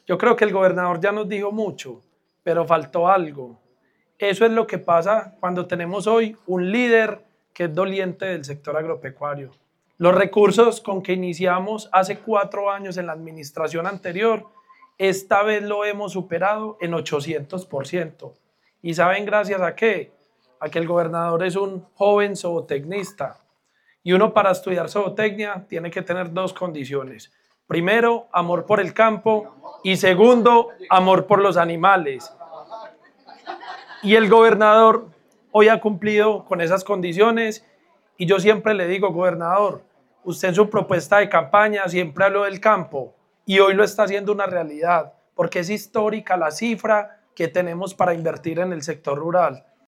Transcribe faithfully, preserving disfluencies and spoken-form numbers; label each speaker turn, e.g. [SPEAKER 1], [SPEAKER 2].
[SPEAKER 1] Yo creo que el gobernador ya nos dijo mucho, pero faltó algo. Eso es lo que pasa cuando tenemos hoy un líder que es doliente del sector agropecuario. Los recursos con que iniciamos hace cuatro años en la administración anterior, esta vez lo hemos superado en ochocientos por ciento. ¿Y saben gracias a qué? A que el gobernador es un joven zootecnista. Y uno para estudiar zootecnia tiene que tener dos condiciones. Primero, amor por el campo y segundo, amor por los animales. Y el gobernador hoy ha cumplido con esas condiciones y yo siempre le digo, gobernador, usted en su propuesta de campaña siempre habló del campo y hoy lo está haciendo una realidad porque es histórica la cifra que tenemos para invertir en el sector rural.